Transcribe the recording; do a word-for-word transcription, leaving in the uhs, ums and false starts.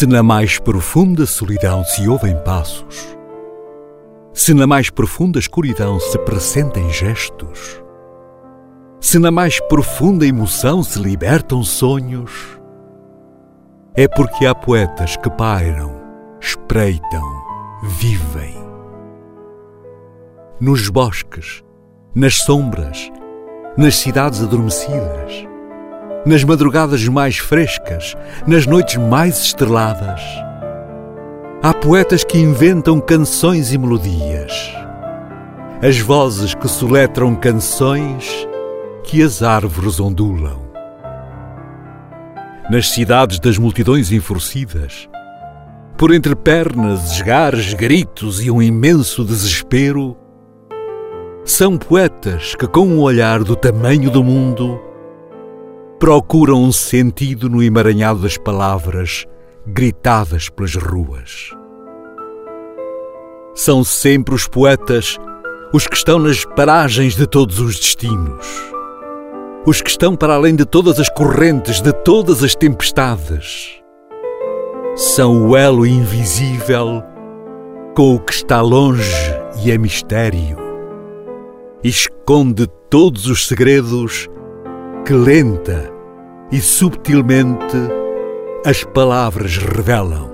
Se na mais profunda solidão se ouvem passos, se na mais profunda escuridão se pressentem gestos, se na mais profunda emoção se libertam sonhos, é porque há poetas que pairam, espreitam, vivem. Nos bosques, nas sombras, nas cidades adormecidas, nas madrugadas mais frescas, nas noites mais estreladas, há poetas que inventam canções e melodias, as vozes que soletram canções que as árvores ondulam. Nas cidades das multidões enfurecidas, por entre pernas, esgares, gritos e um imenso desespero, são poetas que, com um olhar do tamanho do mundo, procuram um sentido no emaranhado das palavras gritadas pelas ruas. São sempre os poetas os que estão nas paragens de todos os destinos, os que estão para além de todas as correntes, de todas as tempestades. São o elo invisível com o que está longe e é mistério, e esconde todos os segredos que lenta e subtilmente as palavras revelam.